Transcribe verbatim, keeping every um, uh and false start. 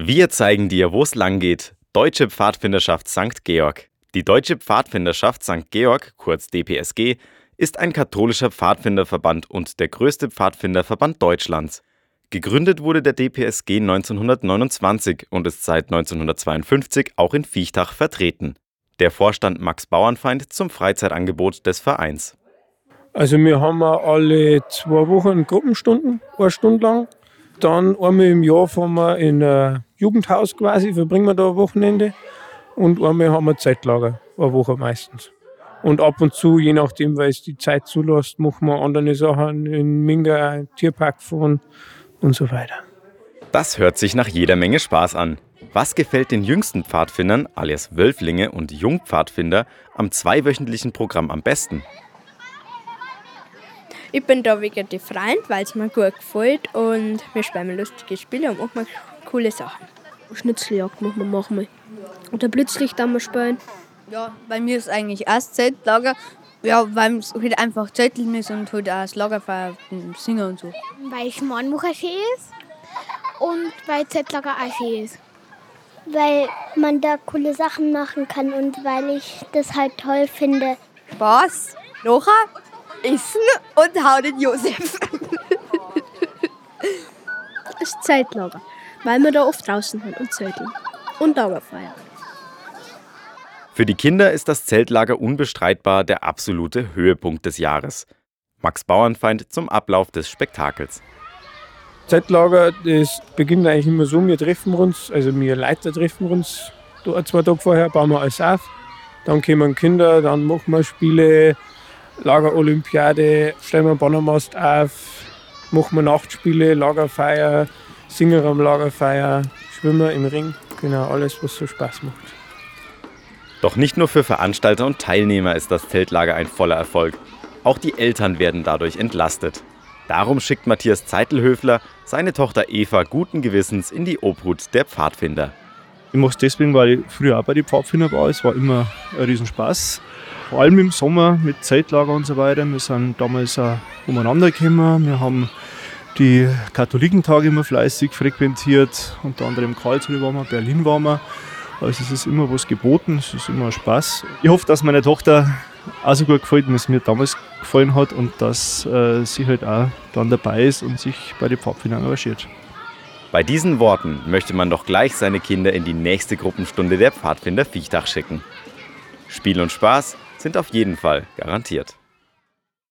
Wir zeigen dir, wo es lang geht. Deutsche Pfadfinderschaft Sankt Georg. Die Deutsche Pfadfinderschaft Sankt Georg, kurz D P S G, ist ein katholischer Pfadfinderverband und der größte Pfadfinderverband Deutschlands. Gegründet wurde der D P S G neunzehnhundertneunundzwanzig und ist seit neunzehnhundertzweiundfünfzig auch in Viechtach vertreten. Der Vorstand Max Bauernfeind zum Freizeitangebot des Vereins. Also wir haben alle zwei Wochen Gruppenstunden, eine Stunde lang. Dann einmal im Jahr fahren wir in ein Jugendhaus quasi, verbringen wir da ein Wochenende. Und einmal haben wir Zeltlager, eine Woche meistens. Und ab und zu, je nachdem, weil es die Zeit zulässt, machen wir andere Sachen in Minga, Tierpark fahren und so weiter. Das hört sich nach jeder Menge Spaß an. Was gefällt den jüngsten Pfadfindern, alias Wölflinge und Jungpfadfinder, am zweiwöchentlichen Programm am besten? Ich bin da wegen der Freund, weil es mir gut gefällt und wir spielen lustige Spiele und machen coole Sachen. Schnitzeljagd machen wir manchmal. Oder Blitzlicht haben wir spielen. Ja, bei mir ist eigentlich erst Zeltlager, ja, weil es halt einfach zelteln ist und halt auch das Lagerfeuer singen und so. Weil Schmarrnmucher schön ist und weil Zeltlager auch schön ist. Weil man da coole Sachen machen kann und weil ich das halt toll finde. Spaß, nachher essen und hau den Josef. Das Zeltlager, weil wir da oft draußen sind und zelteln. Und Dauerfeier. Für die Kinder ist das Zeltlager unbestreitbar der absolute Höhepunkt des Jahres. Max Bauernfeind zum Ablauf des Spektakels. Zeltlager, das beginnt eigentlich immer so, wir treffen uns, also wir Leiter treffen uns da zwei Tage vorher, bauen wir alles auf. Dann kommen Kinder, dann machen wir Spiele, Lagerolympiade, stellen wir einen Bannermast auf, machen wir Nachtspiele, Lagerfeier, singen am Lagerfeuer, schwimmen im Ring, genau alles, was so Spaß macht. Doch nicht nur für Veranstalter und Teilnehmer ist das Zeltlager ein voller Erfolg. Auch die Eltern werden dadurch entlastet. Darum schickt Matthias Zeitelhöfler seine Tochter Eva guten Gewissens in die Obhut der Pfadfinder. Ich mache es deswegen, weil ich früher auch bei den Pfadfindern war. Es war immer ein Riesenspaß. Vor allem im Sommer mit Zeltlager und so weiter. Wir sind damals auch umeinander gekommen. Wir haben die Katholikentage immer fleißig frequentiert. Unter anderem Karlsruhe waren wir, Berlin waren wir. Also es ist immer was geboten, es ist immer Spaß. Ich hoffe, dass meine Tochter auch so gut gefällt, wie es mir damals gefallen hat und dass äh, sie halt auch dann dabei ist und sich bei den Pfadfindern engagiert. Bei diesen Worten möchte man doch gleich seine Kinder in die nächste Gruppenstunde der Pfadfinder Viechtach schicken. Spiel und Spaß sind auf jeden Fall garantiert.